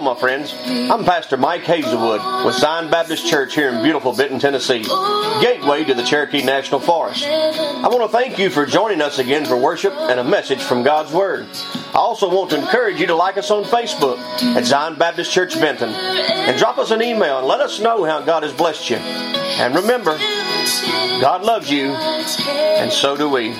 my friends. I'm Pastor Mike Hazelwood with Zion Baptist Church here in beautiful Benton, Tennessee, gateway to the Cherokee National Forest. I want to thank you for joining us again for worship and a message from God's Word. I also want to encourage you to like us on Facebook at Zion Baptist Church Benton and drop us an email and let us know how God has blessed you. And remember, God loves you, and so do we.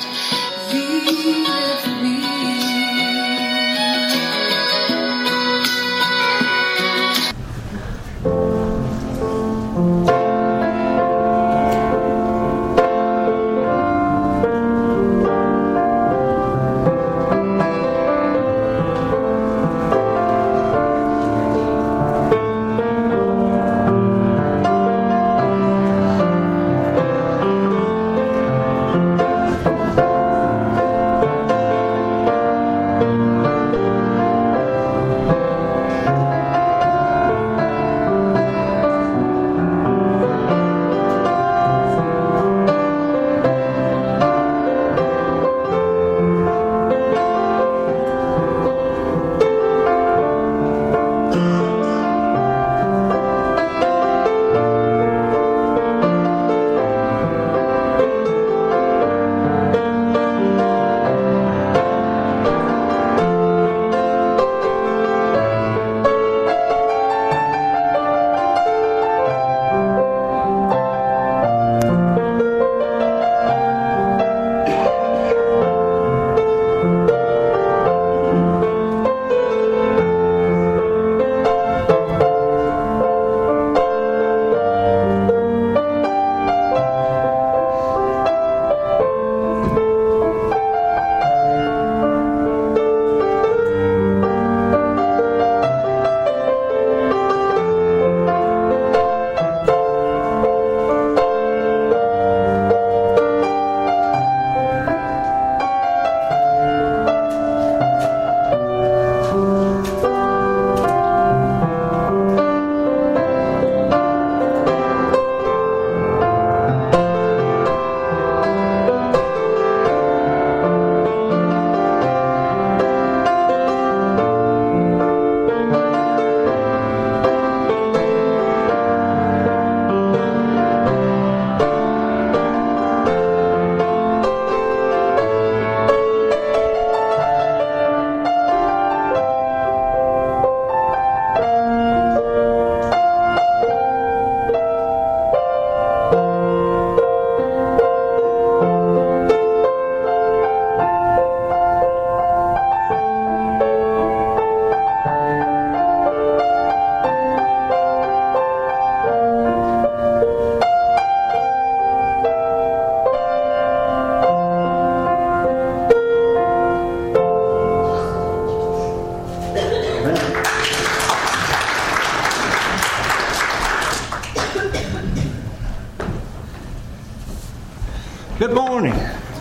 Good morning.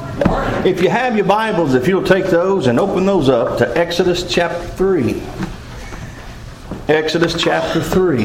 If you have your Bibles, if you'll take those and open those up to Exodus chapter 3. Exodus chapter 3.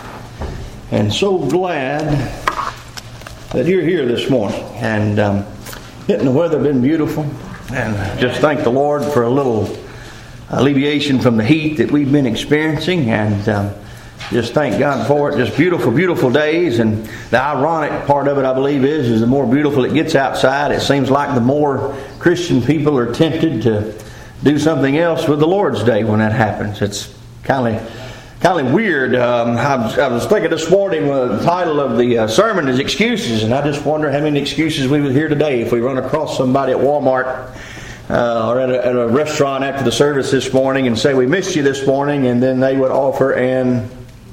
And so glad that you're here this morning. And getting the weather been beautiful. And just thank the Lord for a little alleviation from the heat that we've been experiencing. And just thank God for it. Just beautiful, beautiful days. And the ironic part of it, I believe, is the more beautiful it gets outside, it seems like the more Christian people are tempted to do something else with the Lord's Day when that happens. It's kind of weird. I was thinking this morning, the title of the sermon is Excuses. And I just wonder how many excuses we would hear today if we run across somebody at Walmart or at a restaurant after the service this morning and say, "We missed you this morning," and then they would offer an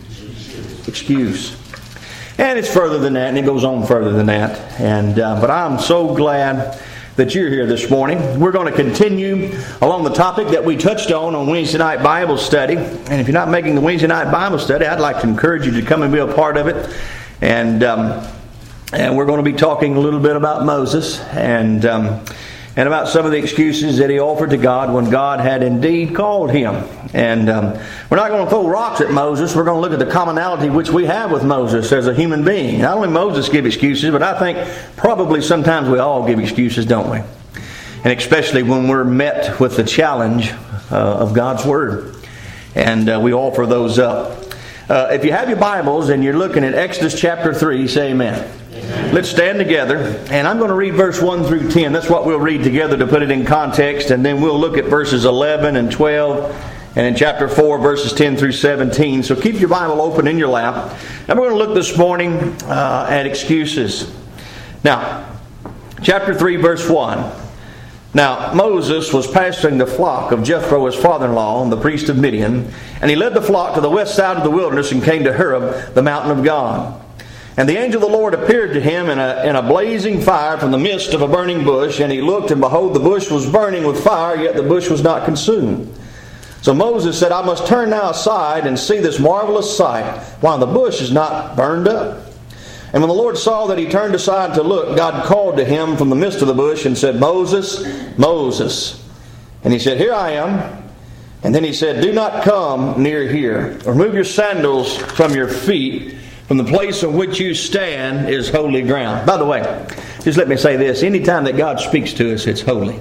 excuse. And it's further than that, and it goes on further than that. And but I'm so glad that you're here this morning. We're going to continue along the topic that we touched on Wednesday night Bible study. And if you're not making the Wednesday night Bible study, I'd like to encourage you to come and be a part of it. And we're going to be talking a little bit about Moses and about some of the excuses that he offered to God when God had indeed called him. And we're not going to throw rocks at Moses. We're going to look at the commonality which we have with Moses as a human being. Not only Moses give excuses, but I think probably sometimes we all give excuses, don't we? And especially when we're met with the challenge of God's Word. And we offer those up. If you have your Bibles and you're looking at Exodus chapter 3, say amen. Amen. Let's stand together. And I'm going to read verse 1 through 10. That's what we'll read together to put it in context. And then we'll look at verses 11 and 12. And in chapter 4, verses 10 through 17. So keep your Bible open in your lap. And we're going to look this morning at excuses. Now, chapter 3, verse 1. Now, Moses was pasturing the flock of Jethro, his father-in-law, the priest of Midian. And he led the flock to the west side of the wilderness and came to Horeb, the mountain of God. And the angel of the Lord appeared to him in a blazing fire from the midst of a burning bush. And he looked, and behold, the bush was burning with fire, yet the bush was not consumed. So Moses said, I must turn now aside and see this marvelous sight, while the bush is not burned up. And when the Lord saw that he turned aside to look, God called to him from the midst of the bush and said, Moses, Moses. And he said, Here I am. And then he said, Do not come near here. Remove your sandals from your feet, from the place on which you stand is holy ground. By the way, just let me say this. Anytime that God speaks to us, it's holy.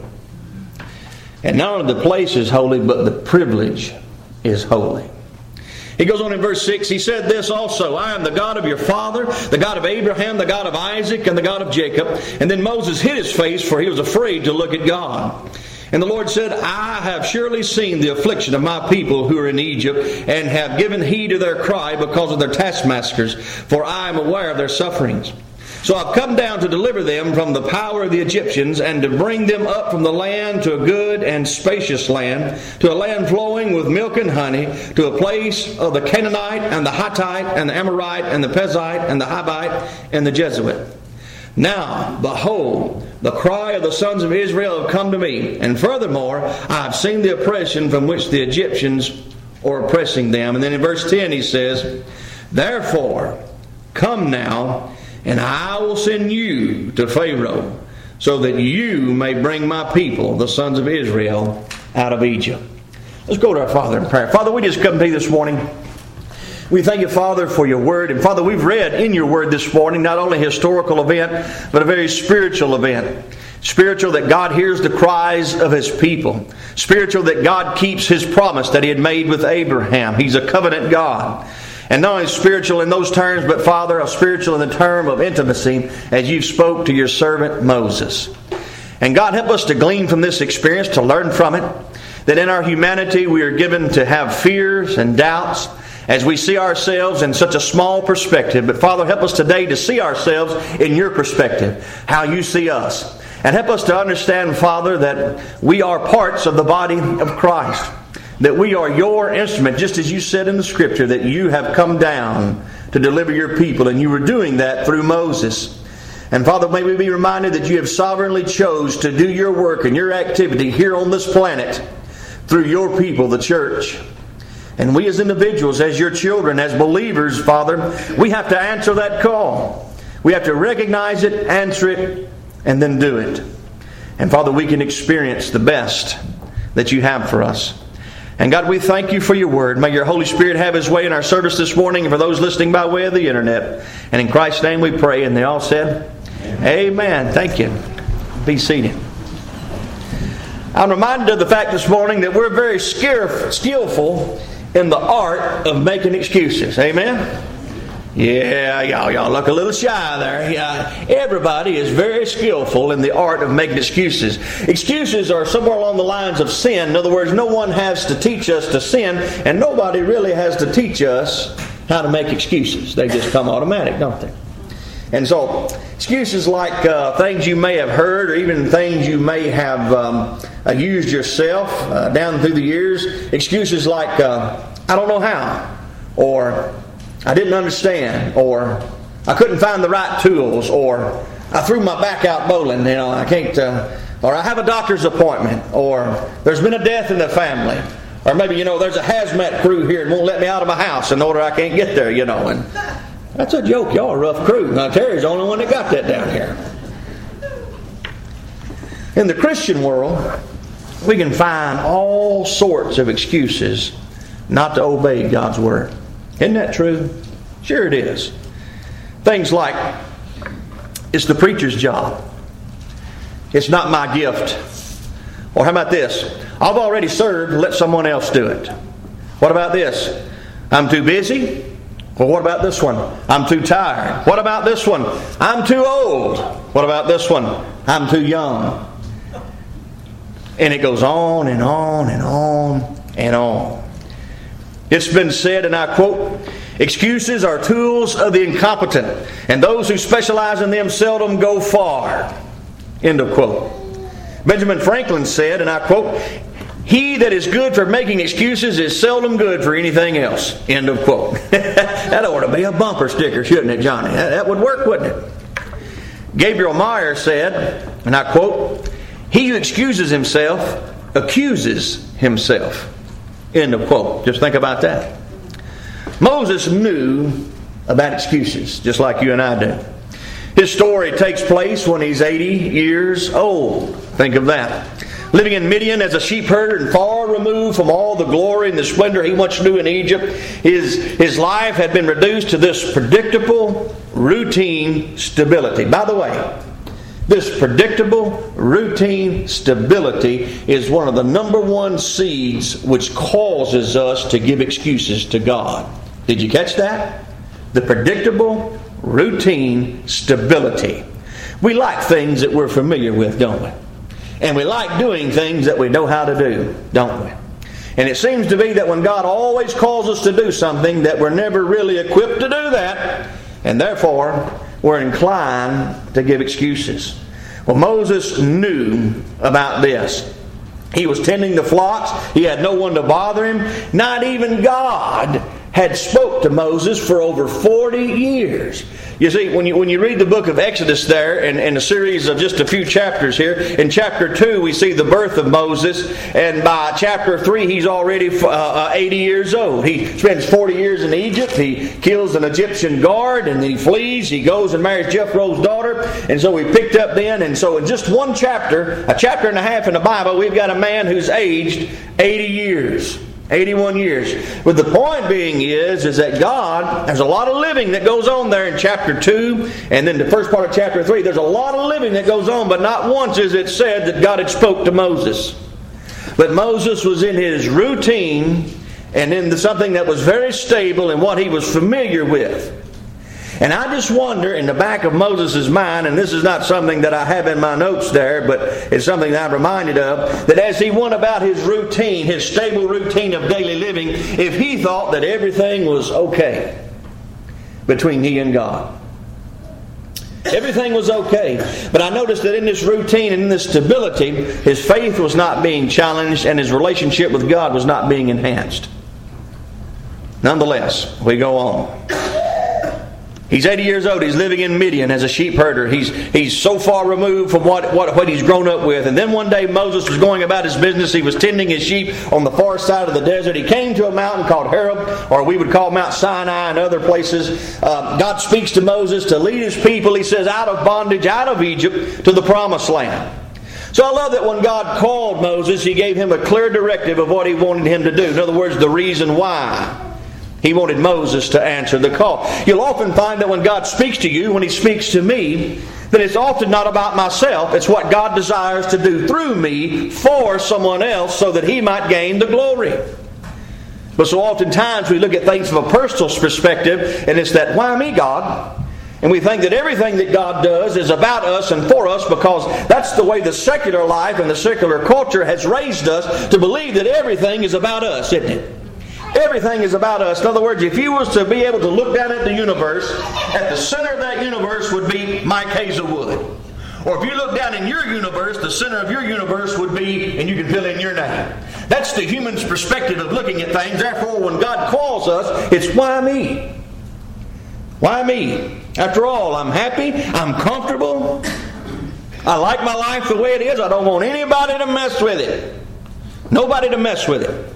And not only the place is holy, but the privilege is holy. He goes on in verse 6, he said this also, I am the God of your father, the God of Abraham, the God of Isaac, and the God of Jacob. And then Moses hid his face, for he was afraid to look at God. And the Lord said, I have surely seen the affliction of my people who are in Egypt, and have given heed to their cry because of their taskmasters, for I am aware of their sufferings. So I've come down to deliver them from the power of the Egyptians, and to bring them up from the land to a good and spacious land, to a land flowing with milk and honey, to a place of the Canaanite and the Hittite and the Amorite and the Perizzite and the Hivite and the Jebusit. Now, behold, the cry of the sons of Israel have come to me, and furthermore, I have seen the oppression from which the Egyptians are oppressing them. And then in verse 10 he says, Therefore, come now, and I will send you to Pharaoh, so that you may bring my people, the sons of Israel, out of Egypt. Let's go to our Father in prayer. Father, we just come to you this morning. We thank you, Father, for your word. And Father, we've read in your word this morning not only a historical event, but a very spiritual event. Spiritual that God hears the cries of His people. Spiritual that God keeps His promise that He had made with Abraham. He's a covenant God. And not only spiritual in those terms, but Father, a spiritual in the term of intimacy, as you spoke to your servant Moses. And God, help us to glean from this experience, to learn from it, that in our humanity we are given to have fears and doubts as we see ourselves in such a small perspective. But Father, help us today to see ourselves in your perspective, how you see us. And help us to understand, Father, that we are parts of the body of Christ. That we are your instrument, just as you said in the Scripture, that you have come down to deliver your people. And you were doing that through Moses. And Father, may we be reminded that you have sovereignly chose to do your work and your activity here on this planet through your people, the church. And we as individuals, as your children, as believers, Father, we have to answer that call. We have to recognize it, answer it, and then do it. And Father, we can experience the best that you have for us. And God, we thank you for your word. May your Holy Spirit have His way in our service this morning, and for those listening by way of the internet. And in Christ's name we pray. And they all said, Amen. Thank you. Be seated. I'm reminded of the fact this morning that we're very skillful in the art of making excuses. Amen? Yeah, y'all look a little shy there. Yeah, everybody is very skillful in the art of making excuses. Excuses are somewhere along the lines of sin. In other words, no one has to teach us to sin, and nobody really has to teach us how to make excuses. They just come automatic, don't they? And so, excuses like things you may have heard, or even things you may have used yourself down through the years. Excuses like, I don't know how, or I didn't understand, or I couldn't find the right tools, or I threw my back out bowling, I can't, or I have a doctor's appointment, or there's been a death in the family, or maybe, there's a hazmat crew here and won't let me out of my house in order I can't get there, and that's a joke. Y'all are a rough crew. Now, Terry's the only one that got that down here. In the Christian world, we can find all sorts of excuses not to obey God's Word. Isn't that true? Sure it is. Things like, it's the preacher's job. It's not my gift. Or how about this? I've already served, let someone else do it. What about this? I'm too busy. Well, what about this one? I'm too tired. What about this one? I'm too old. What about this one? I'm too young. And it goes on and on and on and on. It's been said, and I quote, excuses are tools of the incompetent, and those who specialize in them seldom go far. End of quote. Benjamin Franklin said, and I quote, he that is good for making excuses is seldom good for anything else. End of quote. That ought to be a bumper sticker, shouldn't it, Johnny? That would work, wouldn't it? Gabriel Meyer said, and I quote, he who excuses himself accuses himself. End of quote. Just think about that. Moses knew about excuses, just like you and I do. His story takes place when he's 80 years old. Think of that. Living in Midian as a sheep herder and far removed from all the glory and the splendor he once knew in Egypt, his life had been reduced to this predictable, routine stability. By the way, this predictable, routine stability is one of the number one seeds which causes us to give excuses to God. Did you catch that? The predictable, routine stability. We like things that we're familiar with, don't we? And we like doing things that we know how to do, don't we? And it seems to be that when God always calls us to do something, that we're never really equipped to do that, and therefore we're inclined to give excuses. Well, Moses knew about this. He was tending the flocks. He had no one to bother him. Not even God had spoke to Moses for over 40 years. You see, when you read the book of Exodus there, in a series of just a few chapters here, in chapter 2 we see the birth of Moses, and by chapter 3 he's already 80 years old. He spends 40 years in Egypt. He kills an Egyptian guard, and he flees. He goes and marries Jethro's daughter, and so we picked up then, and so in just one chapter, a chapter and a half in the Bible, we've got a man who's aged 80 years. 81 years. But the point being is that God, there's a lot of living that goes on there in chapter 2, and then the first part of chapter 3. There's a lot of living that goes on, but not once is it said that God had spoke to Moses. But Moses was in his routine and in something that was very stable and what he was familiar with. And I just wonder in the back of Moses' mind, and this is not something that I have in my notes there, but it's something that I'm reminded of, that as he went about his routine, his stable routine of daily living, if he thought that everything was okay between he and God. Everything was okay. But I noticed that in this routine and in this stability, his faith was not being challenged and his relationship with God was not being enhanced. Nonetheless, we go on. He's 80 years old. He's living in Midian as a sheep herder. He's so far removed from what he's grown up with. And then one day Moses was going about his business. He was tending his sheep on the far side of the desert. He came to a mountain called Horeb, or we would call Mount Sinai and other places. God speaks to Moses to lead his people, he says, out of bondage, out of Egypt, to the promised land. So I love that when God called Moses, he gave him a clear directive of what he wanted him to do. In other words, the reason why he wanted Moses to answer the call. You'll often find that when God speaks to you, when he speaks to me, that it's often not about myself. It's what God desires to do through me for someone else so that he might gain the glory. But so oftentimes we look at things from a personal perspective, and it's that, why me, God? And we think that everything that God does is about us and for us, because that's the way the secular life and the secular culture has raised us to believe that everything is about us, isn't it? Everything is about us. In other words, if you was to be able to look down at the universe, at the center of that universe would be Mike Hazelwood. Or if you look down in your universe, the center of your universe would be, and you can fill in your name. That's the human's perspective of looking at things. Therefore, when God calls us, it's why me? Why me? After all, I'm happy, I'm comfortable, I like my life the way it is. I don't want anybody to mess with it. Nobody to mess with it.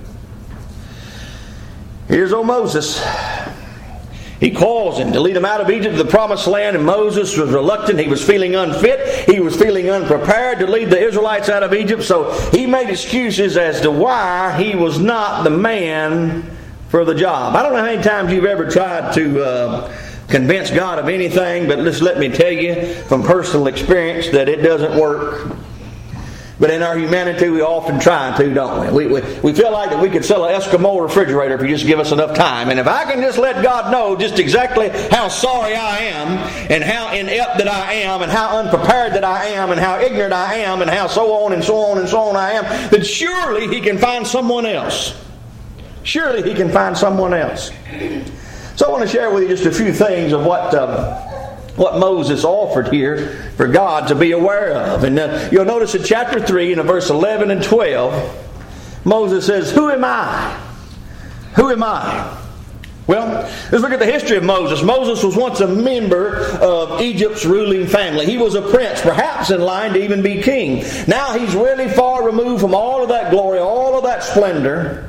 Here's old Moses. He calls him to lead him out of Egypt to the promised land, and Moses was reluctant. He was feeling unfit. He was feeling unprepared to lead the Israelites out of Egypt, so he made excuses as to why he was not the man for the job. I don't know how many times you've ever tried to convince God of anything, but just let me tell you from personal experience that it doesn't work. But in our humanity, we often try to, don't we? We feel like that we could sell an Eskimo refrigerator if you just give us enough time. And if I can just let God know just exactly how sorry I am, and how inept that I am, and how unprepared that I am, and how ignorant I am, and how so on and so on and so on I am, then surely He can find someone else. Surely He can find someone else. So I want to share with you just a few things of what Moses offered here for God to be aware of. And you'll notice in chapter 3, in verse 11 and 12, Moses says, "Who am I? Who am I?" Well, let's look at the history of Moses. Moses was once a member of Egypt's ruling family. He was a prince, perhaps in line to even be king. Now he's really far removed from all of that glory, all of that splendor.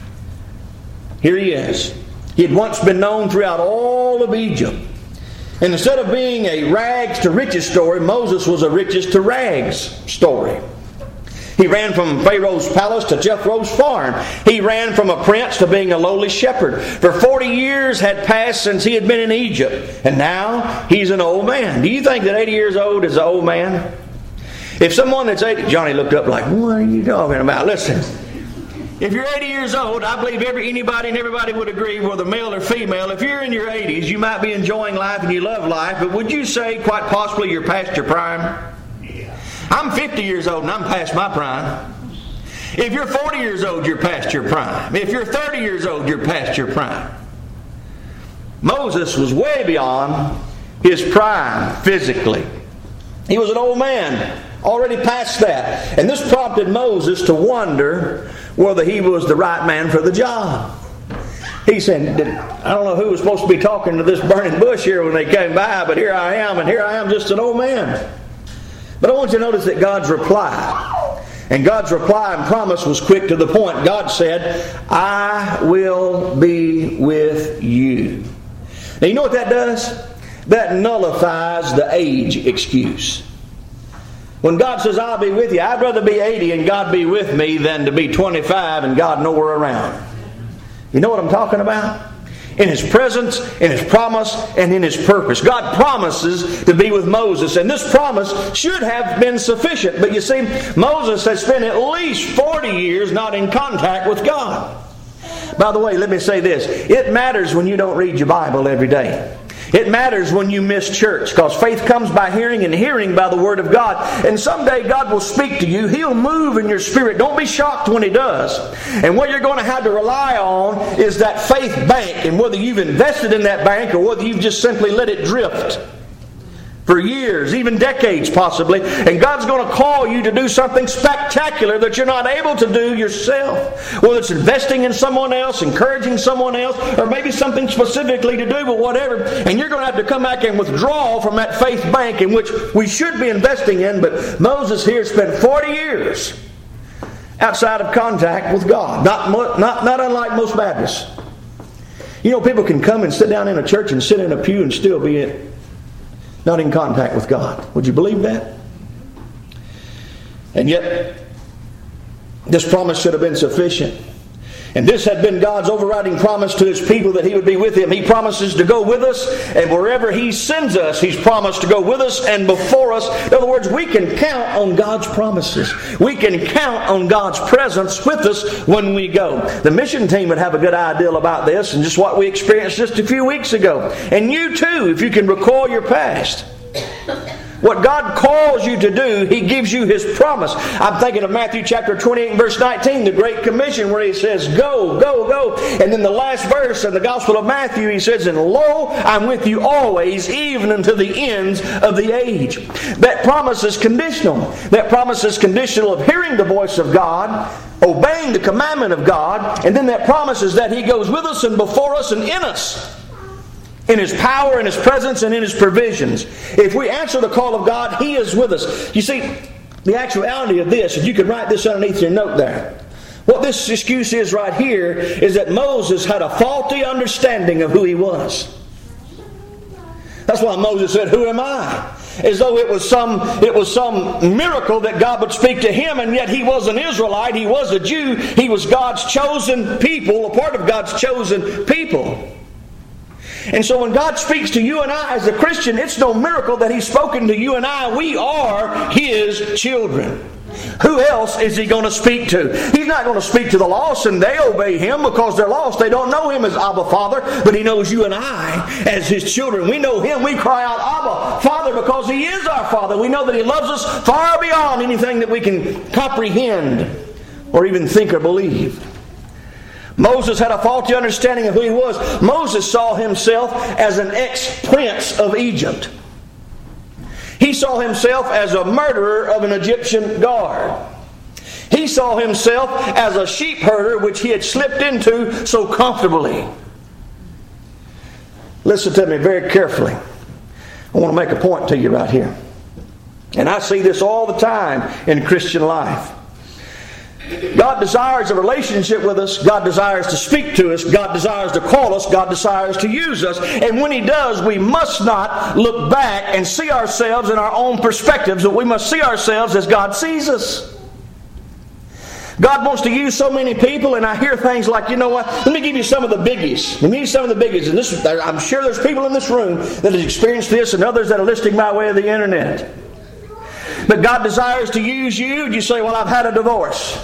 Here he is. He had once been known throughout all of Egypt. And instead of being a rags to riches story, Moses was a riches to rags story. He ran from Pharaoh's palace to Jethro's farm. He ran from a prince to being a lowly shepherd. For 40 years had passed since he had been in Egypt. And now he's an old man. Do you think that 80 years old is an old man? If someone that's 80... Johnny looked up like, "What are you talking about?" Listen. If you're 80 years old, I believe anybody and everybody would agree, whether male or female, if you're in your 80s, you might be enjoying life and you love life, but would you say quite possibly you're past your prime? I'm 50 years old and I'm past my prime. If you're 40 years old, you're past your prime. If you're 30 years old, you're past your prime. Moses was way beyond his prime physically. He was an old man, already past that. And this prompted Moses to wonder whether he was the right man for the job. He said, I don't know who was supposed to be talking to this burning bush here when they came by, but here I am, and here I am just an old man. But I want you to notice that God's reply, and God's reply and promise was quick to the point. God said, "I will be with you." Now you know what that does? That nullifies the age excuse. When God says, "I'll be with you," I'd rather be 80 and God be with me than to be 25 and God nowhere around. You know what I'm talking about? In His presence, in His promise, and in His purpose. God promises to be with Moses, and this promise should have been sufficient. But you see, Moses had spent at least 40 years not in contact with God. By the way, let me say this. It matters when you don't read your Bible every day. It matters when you miss church, because faith comes by hearing, and hearing by the Word of God. And someday God will speak to you. He'll move in your spirit. Don't be shocked when He does. And what you're going to have to rely on is that faith bank, and whether you've invested in that bank or whether you've just simply let it drift for years, even decades possibly. And God's going to call you to do something spectacular that you're not able to do yourself. Whether it's investing in someone else, encouraging someone else, or maybe something specifically to do with whatever. And you're going to have to come back and withdraw from that faith bank in which we should be investing in. But Moses here spent 40 years outside of contact with God. Not unlike most Baptists. You know, people can come and sit down in a church and sit in a pew and still be not in contact with God. Would you believe that? And yet, this promise should have been sufficient. And this had been God's overriding promise to His people, that He would be with them. He promises to go with us, and wherever He sends us, He's promised to go with us and before us. In other words, we can count on God's promises. We can count on God's presence with us when we go. The mission team would have a good idea about this, and just what we experienced just a few weeks ago. And you too, if you can recall your past. What God calls you to do, He gives you His promise. I'm thinking of Matthew chapter 28 and verse 19, the Great Commission, where He says, "Go, go, go." And then the last verse in the Gospel of Matthew, He says, "And lo, I'm with you always, even unto the ends of the age." That promise is conditional. That promise is conditional of hearing the voice of God, obeying the commandment of God, and then that promise is that He goes with us and before us and in us. In His power, in His presence, and in His provisions. If we answer the call of God, He is with us. You see, the actuality of this, if you could write this underneath your note there. What this excuse is right here is that Moses had a faulty understanding of who he was. That's why Moses said, "Who am I?" As though it was some miracle that God would speak to him, and yet he was an Israelite, he was a Jew, he was God's chosen people, a part of God's chosen people. And so when God speaks to you and I as a Christian, it's no miracle that He's spoken to you and I. We are His children. Who else is He going to speak to? He's not going to speak to the lost and they obey Him because they're lost. They don't know Him as Abba Father, but He knows you and I as His children. We know Him. We cry out, Abba Father, because He is our Father. We know that He loves us far beyond anything that we can comprehend or even think or believe. Moses had a faulty understanding of who he was. Moses saw himself as an ex-prince of Egypt. He saw himself as a murderer of an Egyptian guard. He saw himself as a sheep herder which he had slipped into so comfortably. Listen to me very carefully. I want to make a point to you right here. And I see this all the time in Christian life. God desires a relationship with us. God desires to speak to us. God desires to call us. God desires to use us. And when He does, we must not look back and see ourselves in our own perspectives, but we must see ourselves as God sees us. God wants to use so many people, and I hear things like, you know what, let me give you some of the biggies. Let me give you some of the biggies. And this, I'm sure there's people in this room that have experienced this and others that are listening by way of the internet. But God desires to use you. You say, well, I've had a divorce.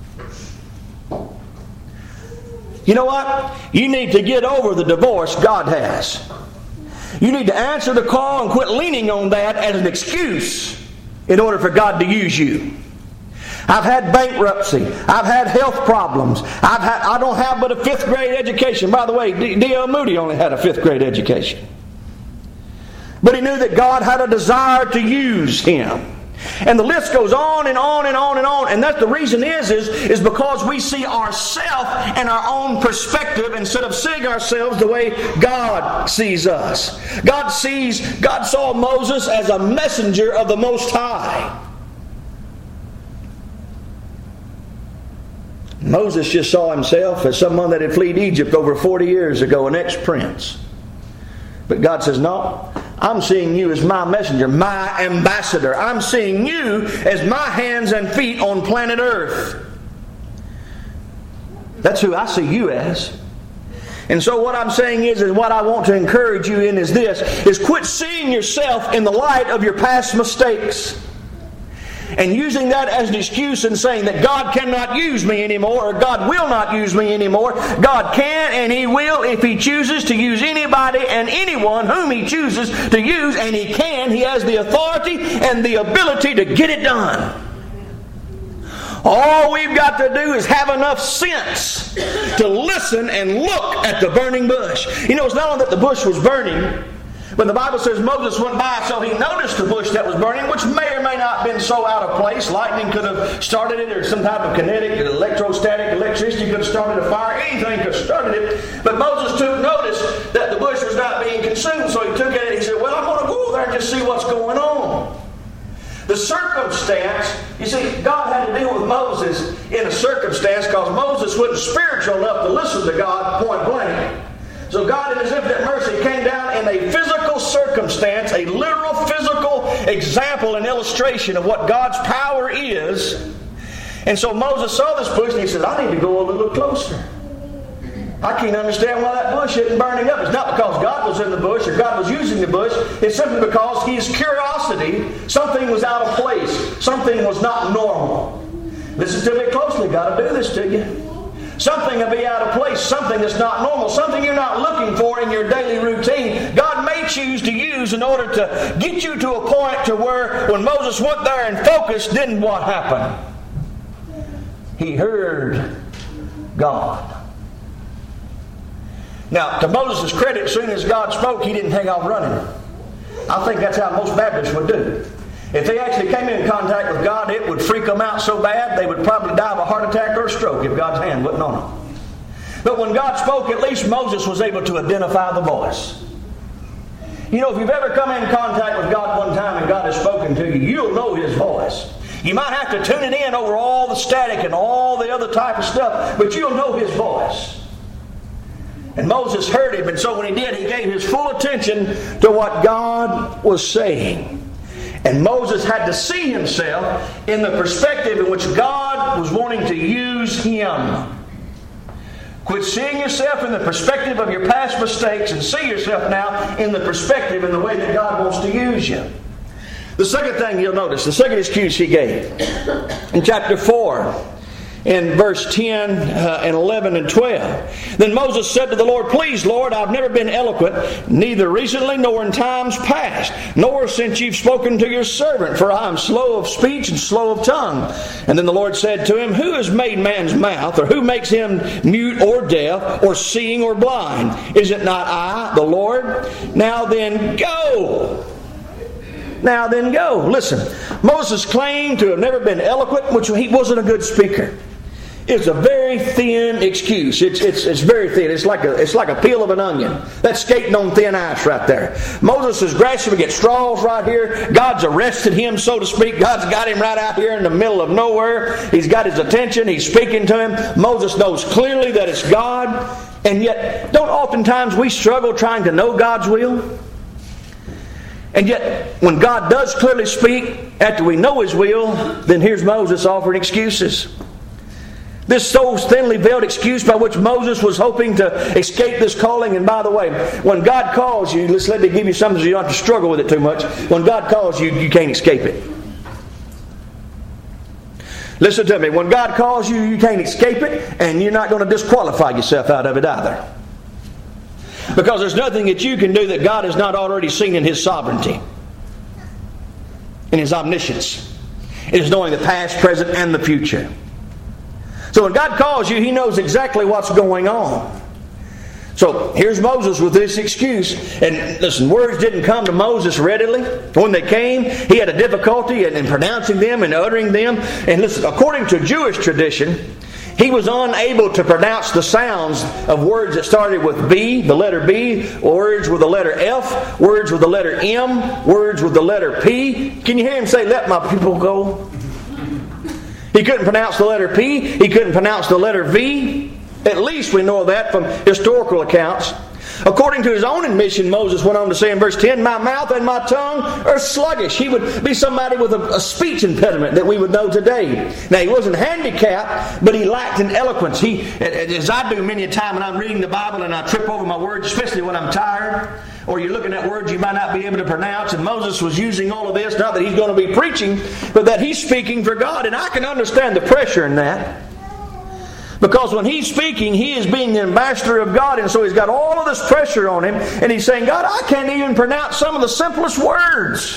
You know what? You need to get over the divorce God has. You need to answer the call and quit leaning on that as an excuse in order for God to use you. I've had bankruptcy. I've had health problems. I don't have but a 5th grade education. By the way, D.L. Moody only had a 5th grade education. But he knew that God had a desire to use him. And the list goes on and on and on and on. And that's the reason is because we see ourselves and our own perspective instead of seeing ourselves the way God sees us. God saw Moses as a messenger of the Most High. Moses just saw himself as someone that had fled Egypt over 40 years ago, an ex-prince. But God says, no, I'm seeing you as my messenger, my ambassador. I'm seeing you as my hands and feet on planet Earth. That's who I see you as. And so what I'm saying is what I want to encourage you in is this, is quit seeing yourself in the light of your past mistakes. And using that as an excuse and saying that God cannot use me anymore, or God will not use me anymore. God can and He will if He chooses to use anybody and anyone whom He chooses to use, and He can. He has the authority and the ability to get it done. All we've got to do is have enough sense to listen and look at the burning bush. You know, it's not only that the bush was burning, but the Bible says Moses went by, so he noticed the bush that was burning, which may or may not have been so out of place. Lightning could have started it, or some type of kinetic, electrostatic electricity could have started a fire. Anything could have started it. But Moses took notice that the bush was not being consumed, so he took it and he said, well, I'm going to go over there and just see what's going on. The circumstance, you see, God had to deal with Moses in a circumstance because Moses wasn't spiritual enough to listen to God point blank. So God, in His infinite mercy, came down in a physical circumstance, a literal physical example and illustration of what God's power is. And so Moses saw this bush and he said, I need to go a little closer. I can't understand why that bush isn't burning up. It's not because God was in the bush or God was using the bush. It's simply because his curiosity, something was out of place. Something was not normal. Listen to me closely. Got to do this to you. Something will be out of place, something that's not normal, something you're not looking for in your daily routine. God may choose to use in order to get you to a point to where when Moses went there and focused, then what happened? He heard God. Now, to Moses' credit, as soon as God spoke, he didn't take off running. I think that's how most Baptists would do. If they actually came in contact with God, it would freak them out so bad they would probably die of a heart attack or a stroke if God's hand wasn't on them. But when God spoke, at least Moses was able to identify the voice. You know, if you've ever come in contact with God one time and God has spoken to you, you'll know His voice. You might have to tune it in over all the static and all the other type of stuff, but you'll know His voice. And Moses heard Him, and so when he did, he gave his full attention to what God was saying. And Moses had to see himself in the perspective in which God was wanting to use him. Quit seeing yourself in the perspective of your past mistakes and see yourself now in the perspective in the way that God wants to use you. The second thing you'll notice, the second excuse he gave, in chapter 4, in verse 10 and 11 and 12. Then Moses said to the Lord, Please, Lord, I've never been eloquent, neither recently nor in times past, nor since you've spoken to your servant, for I am slow of speech and slow of tongue. And then the Lord said to him, Who has made man's mouth, or who makes him mute or deaf, or seeing or blind? Is it not I, the Lord? Now then go. Now then go. Listen, Moses claimed to have never been eloquent, which he wasn't a good speaker. It's a very thin excuse. It's very thin. It's like a peel of an onion. That's skating on thin ice right there. Moses is grasping at straws right here. God's arrested him, so to speak. God's got him right out here in the middle of nowhere. He's got his attention. He's speaking to him. Moses knows clearly that it's God. And yet, don't oftentimes we struggle trying to know God's will? And yet, when God does clearly speak, after we know His will, then here's Moses offering excuses. This so thinly veiled excuse by which Moses was hoping to escape this calling. And by the way, when God calls you, let me give you something so you don't have to struggle with it too much. When God calls you, you can't escape it. Listen to me. When God calls you, you can't escape it, and you're not going to disqualify yourself out of it either. Because there's nothing that you can do that God has not already seen in His sovereignty, in His omniscience. It is knowing the past, present, and the future. So when God calls you, He knows exactly what's going on. So here's Moses with this excuse. And listen, words didn't come to Moses readily. When they came, he had a difficulty in pronouncing them and uttering them. And listen, according to Jewish tradition, he was unable to pronounce the sounds of words that started with B, the letter B, words with the letter F, words with the letter M, words with the letter P. Can you hear him say, Let my people go? He couldn't pronounce the letter P. He couldn't pronounce the letter V. At least we know that from historical accounts. According to his own admission, Moses went on to say in verse 10, My mouth and my tongue are sluggish. He would be somebody with a speech impediment that we would know today. Now, he wasn't handicapped, but he lacked in eloquence. As I do many a time when I'm reading the Bible and I trip over my words, especially when I'm tired, or you're looking at words you might not be able to pronounce, and Moses was using all of this, not that he's going to be preaching, but that he's speaking for God. And I can understand the pressure in that. Because when he's speaking, he is being the ambassador of God, and so he's got all of this pressure on him, and he's saying, God, I can't even pronounce some of the simplest words.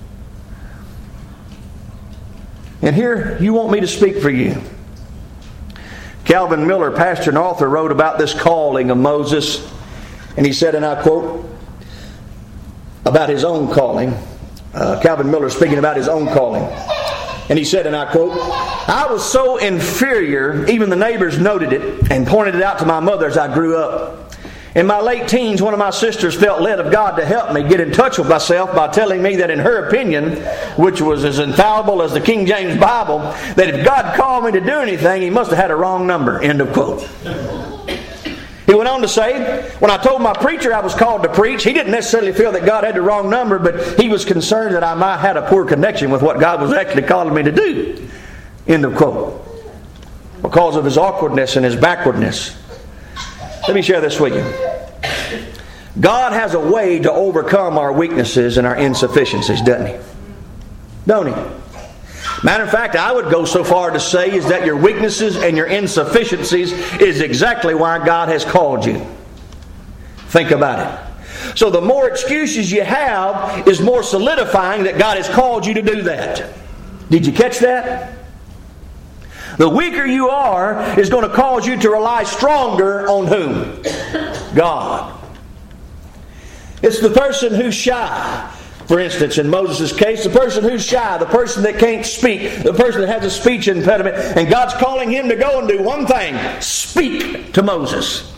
And here, you want me to speak for you. Calvin Miller, pastor and author, wrote about this calling of Moses, and he said, and I quote, about his own calling. Calvin Miller speaking about his own calling. And he said, and I quote, I was so inferior, even the neighbors noted it and pointed it out to my mother as I grew up. In my late teens, one of my sisters felt led of God to help me get in touch with myself by telling me that in her opinion, which was as infallible as the King James Bible, that if God called me to do anything, He must have had a wrong number. End of quote. He went on to say, when I told my preacher I was called to preach, he didn't necessarily feel that God had the wrong number, but he was concerned that I might have had a poor connection with what God was actually calling me to do. End of quote. Because of his awkwardness and his backwardness. Let me share this with you. God has a way to overcome our weaknesses and our insufficiencies, doesn't He? Don't He? Matter of fact, I would go so far to say is that your weaknesses and your insufficiencies is exactly why God has called you. Think about it. So the more excuses you have is more solidifying that God has called you to do that. Did you catch that? The weaker you are is going to cause you to rely stronger on whom? God. It's the person who's shy. For instance, in Moses' case, the person who's shy, the person that can't speak, the person that has a speech impediment, and God's calling him to go and do one thing: speak to Moses.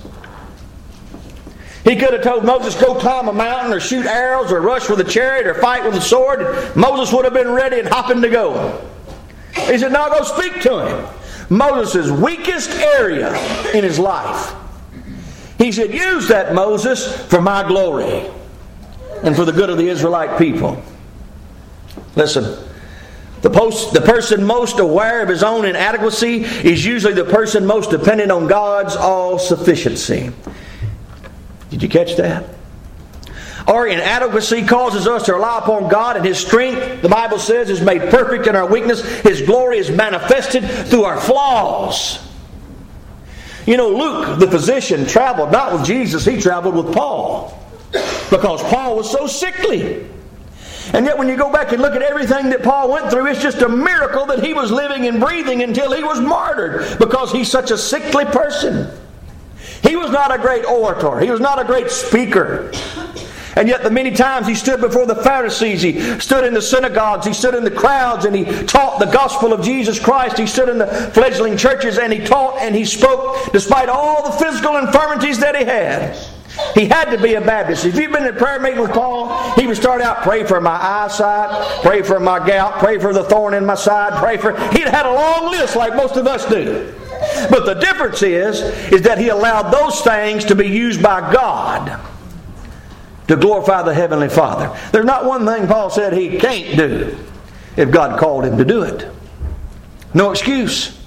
He could have told Moses, go climb a mountain or shoot arrows or rush with a chariot or fight with a sword. Moses would have been ready and hopping to go. He said, no, go speak to him. Moses' weakest area in his life. He said, use that, Moses, for my glory and for the good of the Israelite people. Listen, the person most aware of his own inadequacy is usually the person most dependent on God's all-sufficiency. Did you catch that? Our inadequacy causes us to rely upon God, and His strength, the Bible says, is made perfect in our weakness. His glory is manifested through our flaws. You know, Luke, the physician, traveled not with Jesus, he traveled with Paul. Because Paul was so sickly. And yet when you go back and look at everything that Paul went through, it's just a miracle that he was living and breathing until he was martyred, because he's such a sickly person. He was not a great orator. He was not a great speaker. And yet the many times he stood before the Pharisees, he stood in the synagogues, he stood in the crowds, and he taught the gospel of Jesus Christ. He stood in the fledgling churches and he taught and he spoke despite all the physical infirmities that he had. He had to be a Baptist. If you've been in a prayer meeting with Paul, he would start out, pray for my eyesight, pray for my gout, pray for the thorn in my side, he'd had a long list like most of us do. But the difference is that he allowed those things to be used by God to glorify the Heavenly Father. There's not one thing Paul said he can't do if God called him to do it. No excuse.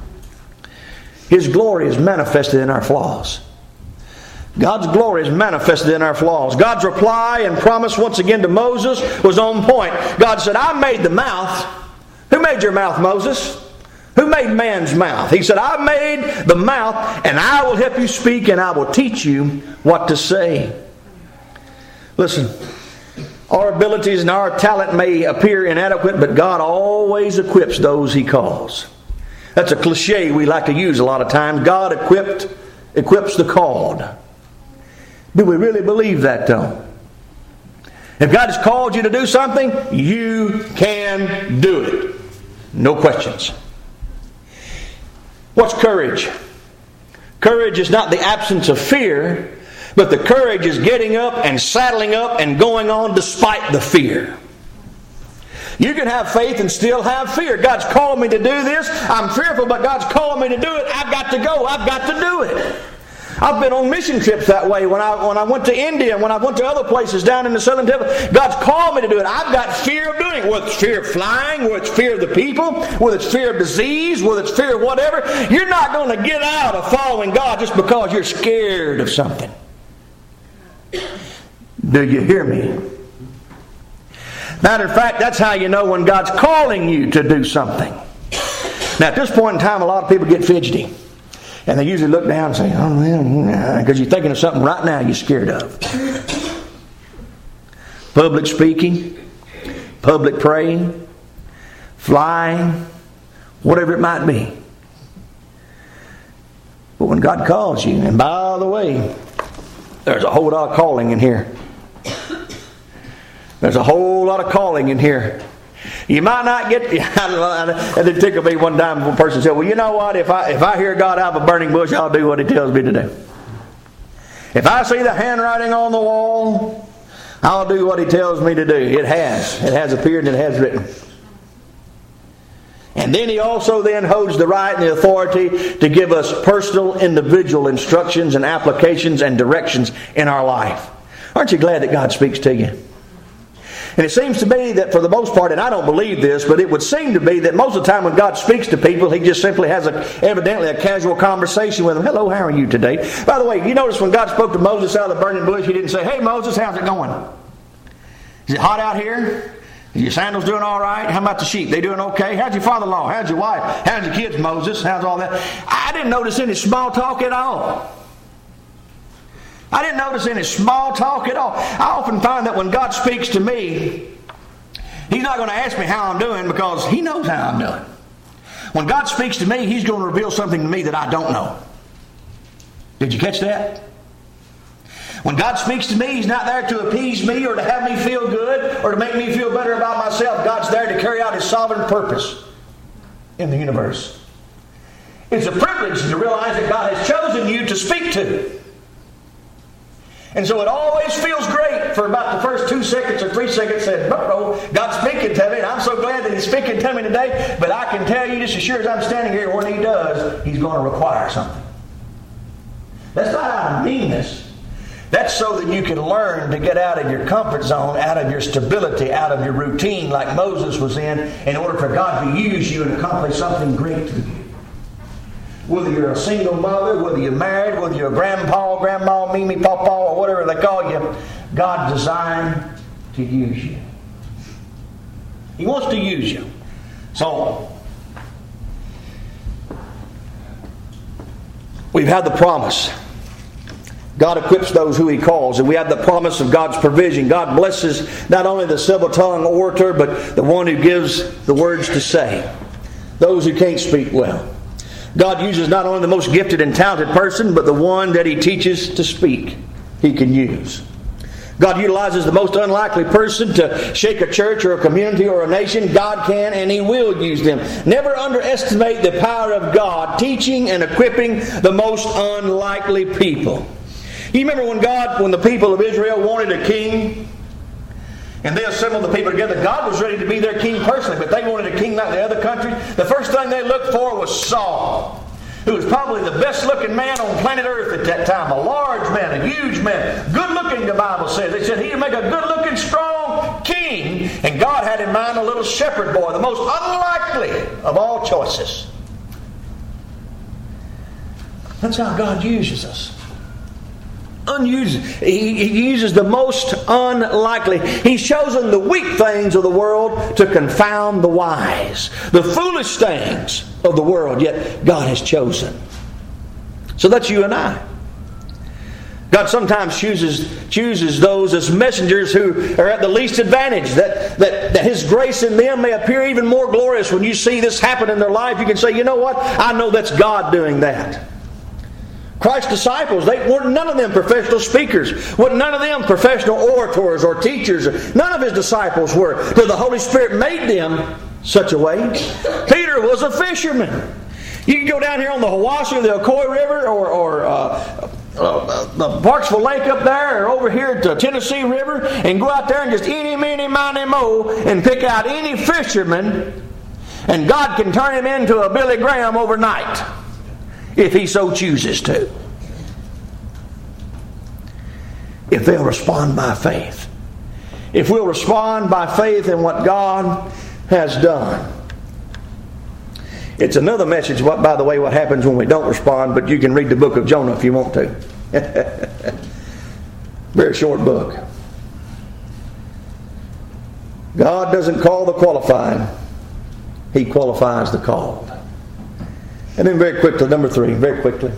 His glory is manifested in our flaws. God's glory is manifested in our flaws. God's reply and promise once again to Moses was on point. God said, I made the mouth. Who made your mouth, Moses? Who made man's mouth? He said, I made the mouth, and I will help you speak, and I will teach you what to say. Listen, our abilities and our talent may appear inadequate, but God always equips those He calls. That's a cliche we like to use a lot of times. God equips the called. Do we really believe that, though? If God has called you to do something, you can do it. No questions. What's courage? Courage is not the absence of fear, but the courage is getting up and saddling up and going on despite the fear. You can have faith and still have fear. God's called me to do this. I'm fearful, but God's called me to do it. I've got to go. I've got to do it. I've been on mission trips that way. When I went to India and when I went to other places down in the Southern Temple, God's called me to do it. I've got fear of doing it. Whether it's fear of flying, whether it's fear of the people, whether it's fear of disease, whether it's fear of whatever. You're not going to get out of following God just because you're scared of something. Do you hear me? Matter of fact, that's how you know when God's calling you to do something. Now, at this point in time, a lot of people get fidgety. And they usually look down and say, oh, man, because you're thinking of something right now you're scared of. Public speaking, public praying, flying, whatever it might be. But when God calls you, and by the way, there's a whole lot of calling in here. There's a whole lot of calling in here. You might not get... And it tickled me one time. One person said, well, you know what? If I hear God out of a burning bush, I'll do what He tells me to do. If I see the handwriting on the wall, I'll do what He tells me to do. It has appeared and it has written. And then He also then holds the right and the authority to give us personal, individual instructions and applications and directions in our life. Aren't you glad that God speaks to you? And it seems to me that for the most part, and I don't believe this, but it would seem to be that most of the time when God speaks to people, He just simply has evidently a casual conversation with them. Hello, how are you today? By the way, you notice when God spoke to Moses out of the burning bush, He didn't say, hey Moses, how's it going? Is it hot out here? Is your sandals doing all right? How about the sheep? They doing okay? How's your father-in-law? How's your wife? How's your kids, Moses? How's all that? I didn't notice any small talk at all. I didn't notice any small talk at all. I often find that when God speaks to me, He's not going to ask me how I'm doing because He knows how I'm doing. When God speaks to me, He's going to reveal something to me that I don't know. Did you catch that? When God speaks to me, He's not there to appease me or to have me feel good or to make me feel better about myself. God's there to carry out His sovereign purpose in the universe. It's a privilege to realize that God has chosen you to speak to. And so it always feels great for about the first 2 seconds or 3 seconds that, God's speaking to me, and I'm so glad that He's speaking to me today, but I can tell you just as sure as I'm standing here, when He does, He's going to require something. That's not out of meanness. That's so that you can learn to get out of your comfort zone, out of your stability, out of your routine like Moses was in order for God to use you and accomplish something great through you. Whether you're a single mother, whether you're married, whether you're a grandpa, grandma, Mimi, Papa, or whatever they call you, God designed to use you. He wants to use you. So, we've had the promise. God equips those who He calls. And we have the promise of God's provision. God blesses not only the silver-tongued orator, but the one who gives the words to say. Those who can't speak well. God uses not only the most gifted and talented person, but the one that He teaches to speak, He can use. God utilizes the most unlikely person to shake a church or a community or a nation. God can and He will use them. Never underestimate the power of God teaching and equipping the most unlikely people. You remember when the people of Israel wanted a king? And they assembled the people together. God was ready to be their king personally, but they wanted a king like the other country. The first thing they looked for was Saul, who was probably the best-looking man on planet Earth at that time. A large man, a huge man. Good-looking, the Bible says. They said he'd make a good-looking, strong king. And God had in mind a little shepherd boy, the most unlikely of all choices. That's how God uses us. He uses the most unlikely. He's chosen the weak things of the world to confound the wise. The foolish things of the world, yet God has chosen. So that's you and I. God sometimes chooses those as messengers who are at the least advantage. That His grace in them may appear even more glorious. When you see this happen in their life, you can say, you know what? I know that's God doing that. Christ's disciples, weren't none of them professional speakers. Weren't none of them professional orators or teachers. None of His disciples were. Till the Holy Spirit made them such a way. Peter was a fisherman. You can go down here on the Hiwassee or the Ocoee River or the Parksville Lake up there or over here at the Tennessee River and go out there and just eeny, meeny, miny, mo and pick out any fisherman, and God can turn him into a Billy Graham overnight, if He so chooses to. If they'll respond by faith. If we'll respond by faith in what God has done. It's another message, by the way, what happens when we don't respond, but you can read the book of Jonah if you want to. Very short book. God doesn't call the qualified. He qualifies the called. And then very quickly, number 3, very quickly.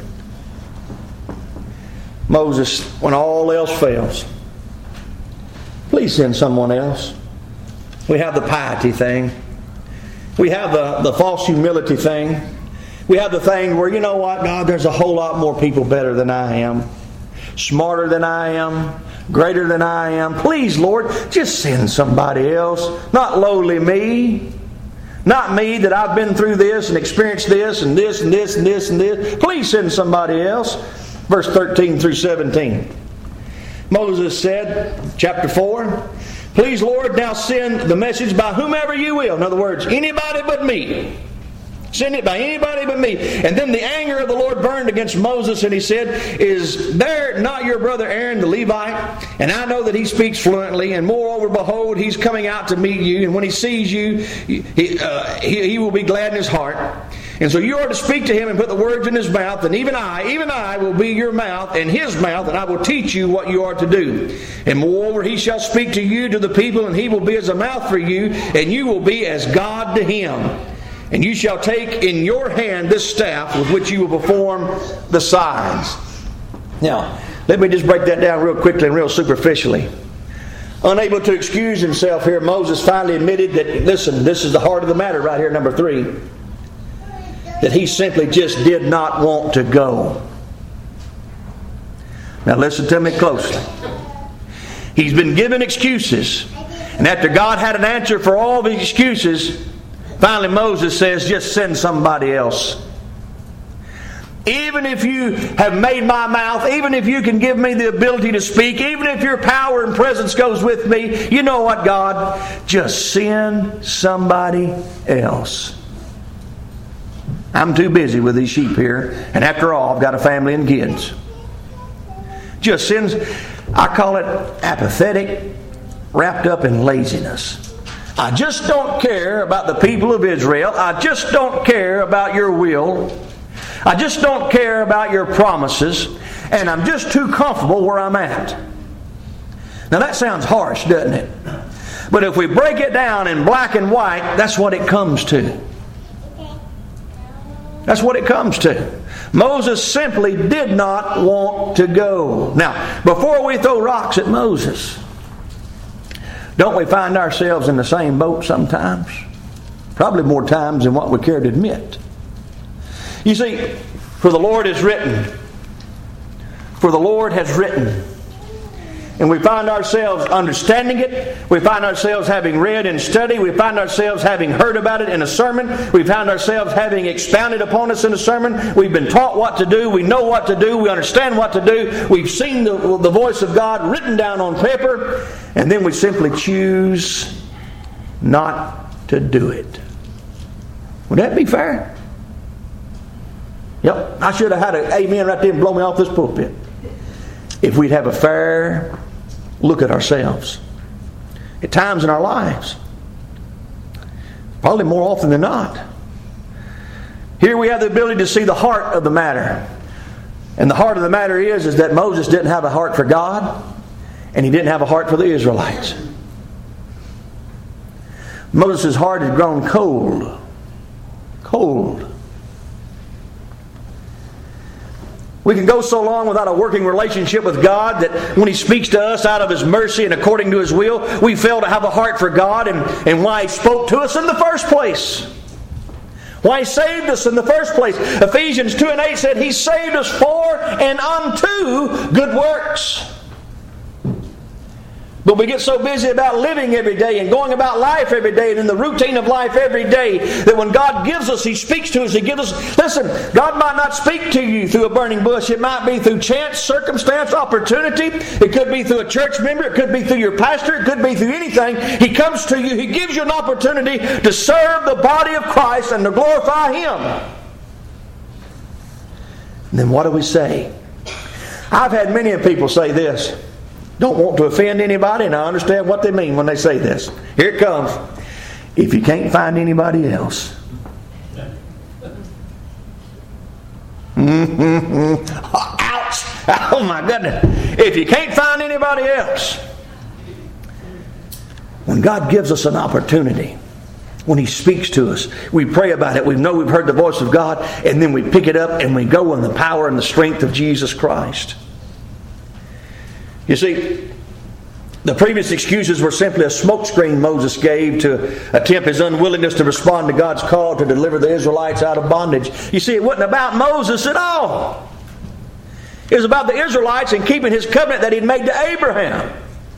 Moses, when all else fails, please send someone else. We have the piety thing. We have the false humility thing. We have the thing where, you know what, God, there's a whole lot more people better than I am. Smarter than I am. Greater than I am. Please, Lord, just send somebody else. Not lowly me. Not me that I've been through this and experienced this and this and this and this and this. Please send somebody else. Verse 13 through 17. Moses said, chapter 4, please, Lord, now send the message by whomever you will. In other words, anybody but me. Send it by anybody but me. And then the anger of the Lord burned against Moses, and he said, is there not your brother Aaron the Levite? And I know that he speaks fluently, and moreover, behold, he's coming out to meet you, and when he sees you, he will be glad in his heart. And so you are to speak to him and put the words in his mouth, and even I will be your mouth and his mouth, and I will teach you what you are to do. And moreover, he shall speak to you, to the people, and he will be as a mouth for you, and you will be as God to him. And you shall take in your hand this staff with which you will perform the signs. Now, let me just break that down real quickly and real superficially. Unable to excuse himself here, Moses finally admitted that, listen, this is the heart of the matter right here, number 3. That he simply just did not want to go. Now listen to me closely. He's been given excuses. And after God had an answer for all the excuses, finally Moses says, just send somebody else. Even if you have made my mouth, even if you can give me the ability to speak, even if your power and presence goes with me, you know what, God? Just send somebody else. I'm too busy with these sheep here, and after all, I've got a family and kids. Just sends, I call it apathetic, wrapped up in laziness. I just don't care about the people of Israel. I just don't care about your will. I just don't care about your promises. And I'm just too comfortable where I'm at. Now that sounds harsh, doesn't it? But if we break it down in black and white, that's what it comes to. That's what it comes to. Moses simply did not want to go. Now, before we throw rocks at Moses, don't we find ourselves in the same boat sometimes? Probably more times than what we care to admit. You see, for the Lord is written, for the Lord has written. And we find ourselves understanding it. We find ourselves having read and studied. We find ourselves having heard about it in a sermon. We found ourselves having expounded upon us in a sermon. We've been taught what to do. We know what to do. We understand what to do. We've seen the voice of God written down on paper. And then we simply choose not to do it. Would that be fair? Yep. I should have had an amen right there and blow me off this pulpit. If we'd have a fair look at ourselves at times in our lives, probably more often than not. Here we have the ability to see the heart of the matter. And the heart of the matter is that Moses didn't have a heart for God, and he didn't have a heart for the Israelites. Moses' heart had grown cold. Cold. We can go so long without a working relationship with God that when He speaks to us out of His mercy and according to His will, we fail to have a heart for God and why He spoke to us in the first place. Why He saved us in the first place. Ephesians 2:8 said He saved us for and unto good works. But we get so busy about living every day and going about life every day and in the routine of life every day that when God gives us, He speaks to us, He gives us... Listen, God might not speak to you through a burning bush. It might be through chance, circumstance, opportunity. It could be through a church member. It could be through your pastor. It could be through anything. He comes to you. He gives you an opportunity to serve the body of Christ and to glorify Him. And then what do we say? I've had many people say this. Don't want to offend anybody, and I understand what they mean when they say this. Here it comes. If you can't find anybody else. Ouch! Oh my goodness. If you can't find anybody else. When God gives us an opportunity, when He speaks to us, we pray about it, we know we've heard the voice of God, and then we pick it up and we go in the power and the strength of Jesus Christ. You see, the previous excuses were simply a smokescreen Moses gave to attempt his unwillingness to respond to God's call to deliver the Israelites out of bondage. You see, it wasn't about Moses at all. It was about the Israelites and keeping His covenant that He'd made to Abraham.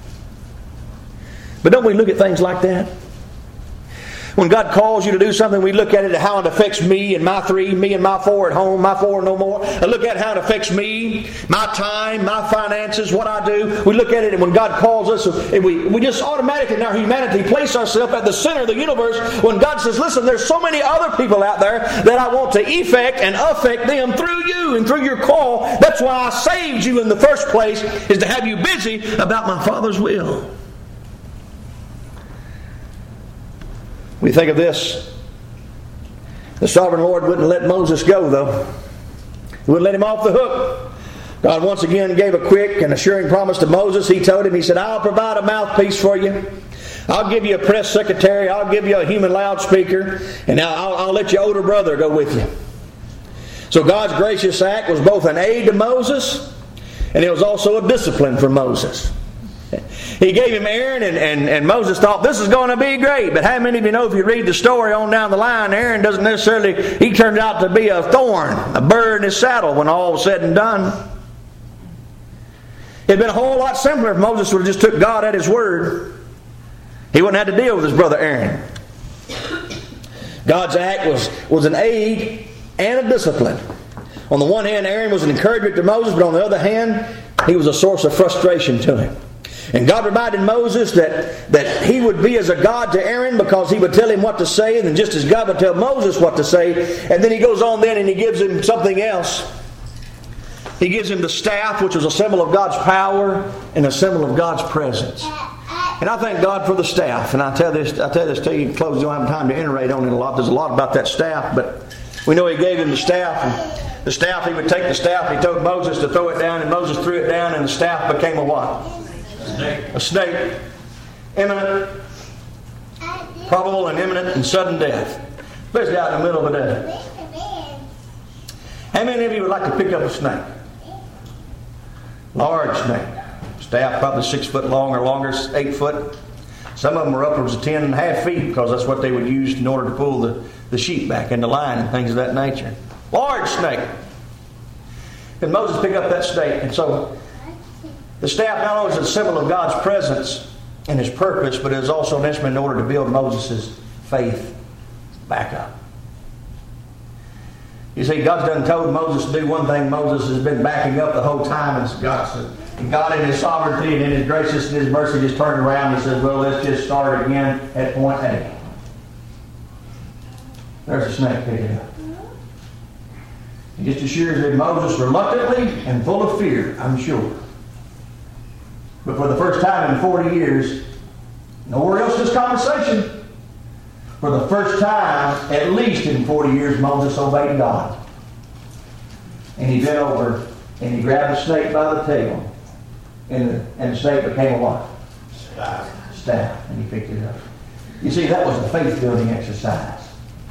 But don't we look at things like that? When God calls you to do something, we look at it, how it affects me and my 3, me and my 4 at home, my 4 no more. I look at how it affects me, my time, my finances, what I do. We look at it, and when God calls us, and we just automatically in our humanity place ourselves at the center of the universe. When God says, listen, there's so many other people out there that I want to effect and affect them through you and through your call. That's why I saved you in the first place, is to have you busy about my Father's will. We think of this. The sovereign Lord wouldn't let Moses go, though. He wouldn't let him off the hook. God once again gave a quick and assuring promise to Moses. He told him, He said, I'll provide a mouthpiece for you. I'll give you a press secretary. I'll give you a human loudspeaker. And I'll let your older brother go with you. So God's gracious act was both an aid to Moses, and it was also a discipline for Moses. He gave him Aaron, and Moses thought this is going to be great. But how many of you know, if you read the story on down the line, Aaron doesn't necessarily, he turned out to be a thorn, a burr in his saddle when all was said and done. It had been a whole lot simpler if Moses would have just took God at His word. He wouldn't have to deal with his brother Aaron. God's act was an aid and a discipline. On the one hand, Aaron was an encouragement to Moses, but on the other hand, he was a source of frustration to him. And God reminded Moses that he would be as a God to Aaron because he would tell him what to say, and then just as God would tell Moses what to say. And then he goes on then and he gives him something else. He gives him the staff, which was a symbol of God's power and a symbol of God's presence. And I thank God for the staff. And I tell this to you in close. You don't have time to iterate on it a lot. There's a lot about that staff, but we know He gave him the staff. And the staff, he would take the staff, and He told Moses to throw it down, and Moses threw it down, and the staff became a what? A snake. Imminent, probable and imminent and sudden death. Especially out in the middle of the day. How many of you would like to pick up a snake? Large snake. Staff probably 6 foot long or longer, 8 foot. Some of them are upwards of 10.5 feet because that's what they would use in order to pull the sheep back into line and things of that nature. Large snake. And Moses picked up that snake. And so the staff not only is a symbol of God's presence and His purpose, but it is also an instrument in order to build Moses' faith back up. You see, God's done told Moses to do one thing. Moses has been backing up the whole time. And God in His sovereignty and in His graciousness and His mercy just turned around and said, well, let's just start again at point A. There's a snake picking up. And just as sure as did Moses, reluctantly and full of fear, I'm sure. But for the first time in 40 years, nowhere else in this conversation, for the first time, at least in 40 years, Moses obeyed God. And he bent over and he grabbed the snake by the tail. And the snake became a what? Staff. And he picked it up. You see, that was a faith-building exercise.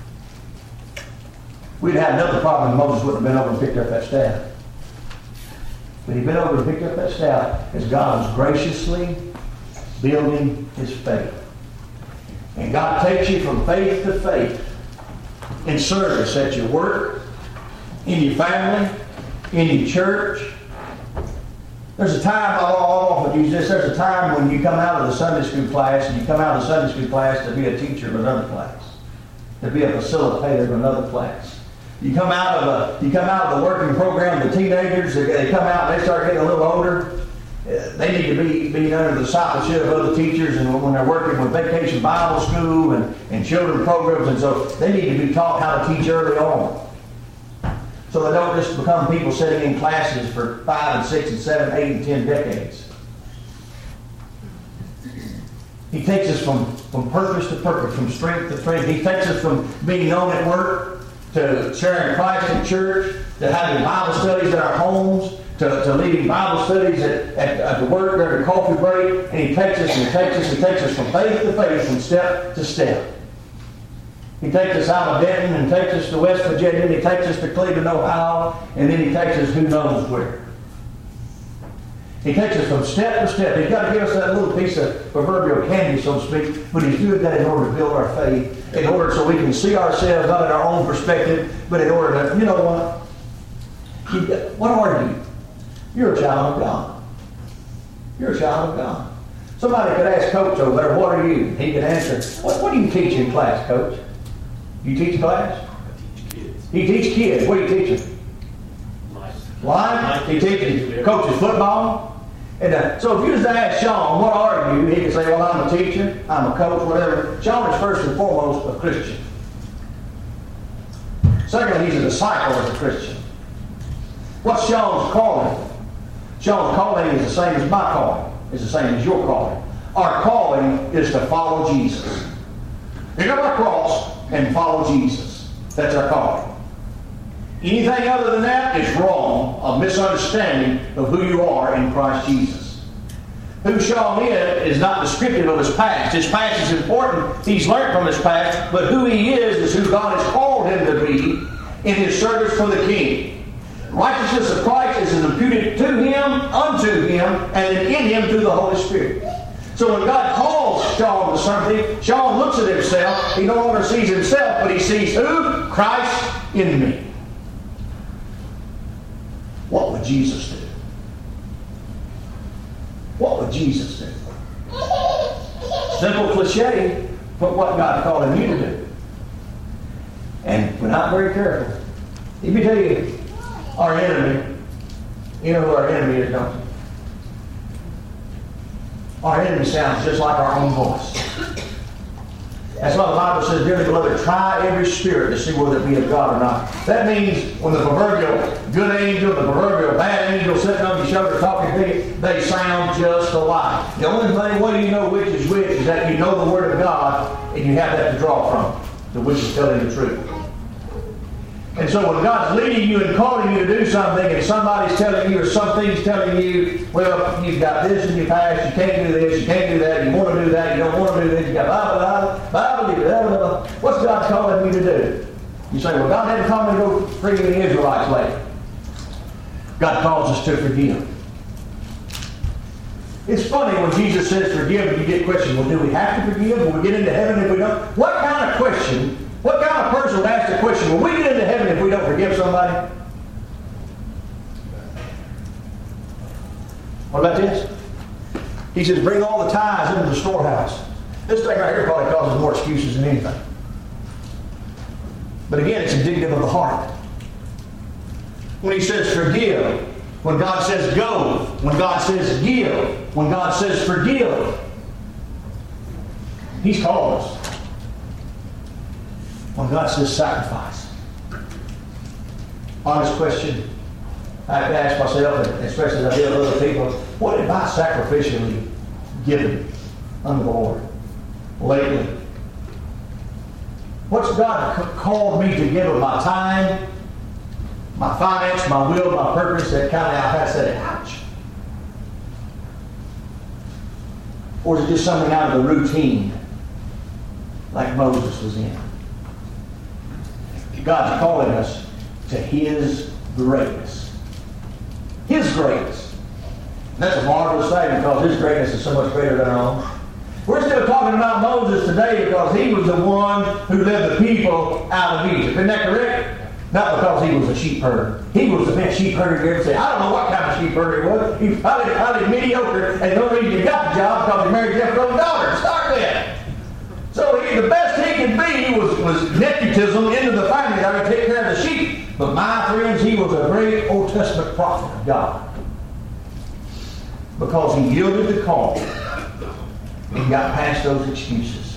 We'd had another problem if Moses wouldn't have been over and picked up that staff. But he bent over and picked up that staff as God was graciously building his faith. And God takes you from faith to faith in service at your work, in your family, in your church. There's a time, I'll often use this, there's a time when you come out of the Sunday school class and you come out of the Sunday school class to be a teacher of another class, to be a facilitator of another class. You come out of the working program, the teenagers, they come out and they start getting a little older. They need to be under the discipleship of other teachers, and when they're working with Vacation Bible School and children programs, and so they need to be taught how to teach early on. So they don't just become people sitting in classes for 5 and 6 and 7, 8 and 10 decades. He takes us from purpose to purpose, from strength to strength. He takes us from being known at work to sharing Christ in church, to having Bible studies in our homes, to leading Bible studies at the work during the coffee break. And he takes us from faith to faith, from step to step. He takes us out of Denton and takes us to West Virginia, and he takes us to Cleveland, Ohio, and then he takes us who knows where. He takes us from step to step. He's got to give us that little piece of proverbial candy, so to speak, but he's doing that in order to build our faith, in order so we can see ourselves not in our own perspective, but in order to, you know what? What are you? You're a child of God. You're a child of God. Somebody could ask Coach over there, what are you? He could answer, what do you teach in class, Coach? You teach class? I teach kids. You teach kids. What do you teach them? Life. He teaches, coaches football. And so if you just ask Sean, what are you? He could say, well, I'm a teacher, I'm a coach, whatever. Sean is first and foremost a Christian. Secondly, he's a disciple as a Christian. What's Sean's calling? Sean's calling is the same as my calling. It's the same as your calling. Our calling is to follow Jesus. Pick up our cross and follow Jesus. That's our calling. Anything other than that is wrong, a misunderstanding of who you are in Christ Jesus. Who Sean is not descriptive of his past. His past is important. He's learned from his past. But who he is who God has called him to be in his service for the King. Righteousness of Christ is imputed to him, unto him, and in him through the Holy Spirit. So when God calls Sean to something, Sean looks at himself. He no longer sees himself, but he sees who? Christ in me. What would Jesus do? What would Jesus do? Simple cliche, but what God called him you to do. And we're not very careful. Let me tell you, our enemy, you know who our enemy is, don't you? Our enemy sounds just like our own voice. That's why the Bible says, dearly beloved, try every spirit to see whether it be of God or not. That means when the proverbial good angel, the proverbial bad angel sitting on your shoulder talking to you, they sound just alike. The only way you know which is that you know the Word of God and you have that to draw from, the which is telling the truth. And so when God's leading you and calling you to do something, and somebody's telling you or something's telling you, well, you've got this in your past, you can't do this, you can't do that, you want to do that, you don't want to do this, you got Bible. What's God calling you to do? You say, well, God hadn't called me to go free the Israelites later. God calls us to forgive. It's funny when Jesus says forgive and you get questioned, well, do we have to forgive? Will we get into heaven if we don't? What kind of question, what kind of person would ask the question, will we get into heaven if we don't forgive somebody? What about this? He says, bring all the tithes into the storehouse. This thing right here probably causes more excuses than anything. But again, it's indicative of the heart. When he says forgive, when God says go, when God says give, when God says forgive, He's called us. When God says sacrifice. Honest question I have to ask myself, and especially as I deal with other people, what have I sacrificially given unto the Lord lately? What's God called me to give of my time, my finance, my will, my purpose, that kind of, I said, ouch. Or is it just something out of the routine, like Moses was in? God's calling us to His greatness. His greatness. And that's a marvelous thing because His greatness is so much greater than our own. We're still talking about Moses today because he was the one who led the people out of Egypt. Isn't that correct? Not because he was a sheep herder. He was the best sheep herder you ever seen. I don't know what kind of sheep herder he was. He was probably mediocre, and the only reason he got the job because he married Jethro's daughter to start with. So the best he could be was nepotism into the family that would take care of the sheep. But my friends, he was a great Old Testament prophet of God. Because he yielded the call and got past those excuses.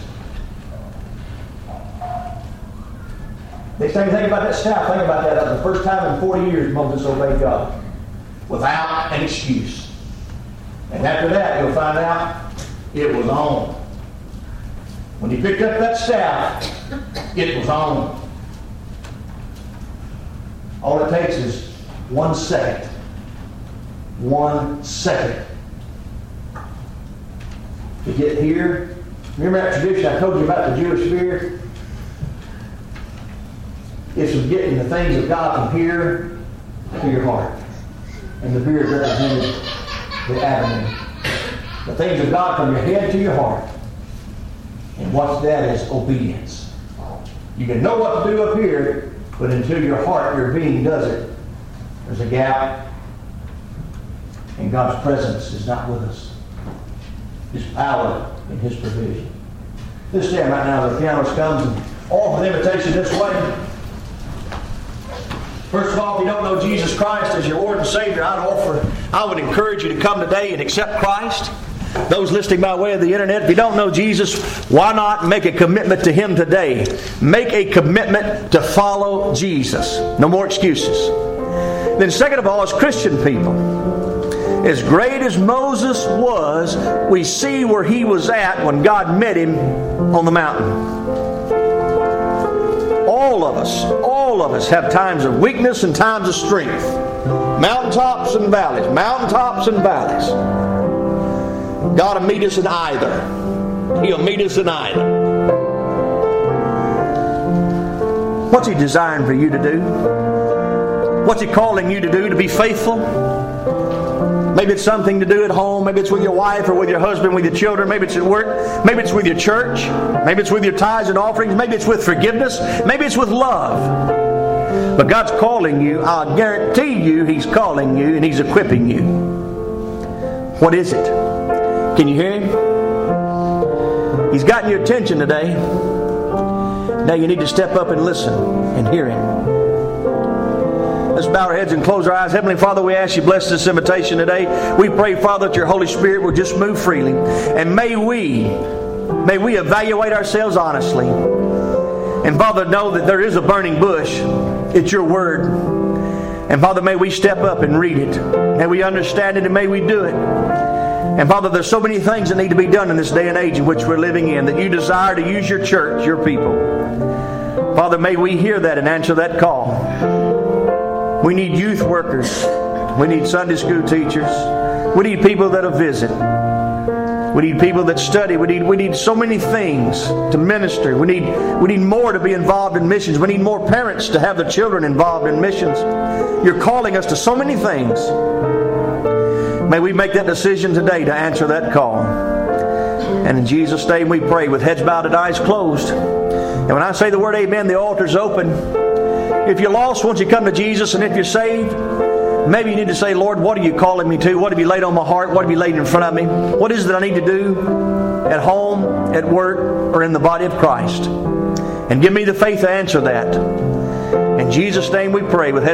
Next time you think about that staff, think about that. That was the first time in 40 years Moses obeyed God. Without an excuse. And after that, you'll find out it was on. When he picked up that staff, it was on. All it takes is 1 second. 1 second. To get here. Remember that tradition I told you about the Jewish beard? It's from getting the things of God from here to your heart. And the beard represented the avenue. The things of God from your head to your heart. And what's that is obedience. You can know what to do up here, but until your heart, your being does it, there's a gap. And God's presence is not with us. His power and His provision. Let's stand right now as the pianist comes and offer the invitation this way. First of all, if you don't know Jesus Christ as your Lord and Savior, I would encourage you to come today and accept Christ. Those listening by way of the internet, if you don't know Jesus, why not make a commitment to Him today? Make a commitment to follow Jesus. No more excuses. Then second of all, as Christian people, as great as Moses was, we see where he was at when God met him on the mountain. All of us have times of weakness and times of strength. Mountaintops and valleys. Mountaintops and valleys. God will meet us in either. He'll meet us in either. What's He desiring for you to do? What's He calling you to do to be faithful? Maybe it's something to do at home. Maybe it's with your wife or with your husband, with your children. Maybe it's at work. Maybe it's with your church. Maybe it's with your tithes and offerings. Maybe it's with forgiveness. Maybe it's with love. But God's calling you. I'll guarantee you He's calling you and He's equipping you. What is it? Can you hear Him? He's gotten your attention today. Now you need to step up and listen and hear Him. Let's bow our heads and close our eyes. Heavenly Father, we ask You bless this invitation today. We pray, Father, that Your Holy Spirit will just move freely. And may we evaluate ourselves honestly. And Father, know that there is a burning bush. It's Your Word. And Father, may we step up and read it. May we understand it and may we do it. And Father, there's so many things that need to be done in this day and age in which we're living in, that You desire to use Your church, Your people. Father, may we hear that and answer that call. We need youth workers. We need Sunday school teachers. We need people that'll visit. We need people that study. We need so many things to minister. We need more to be involved in missions. We need more parents to have their children involved in missions. You're calling us to so many things. May we make that decision today to answer that call. And in Jesus' name we pray with heads bowed and eyes closed. And when I say the word amen, the altar's open. If you're lost, won't you come to Jesus? And if you're saved, maybe you need to say, Lord, what are you calling me to? What have you laid on my heart? What have you laid in front of me? What is it that I need to do at home, at work, or in the body of Christ? And give me the faith to answer that. In Jesus' name we pray with heads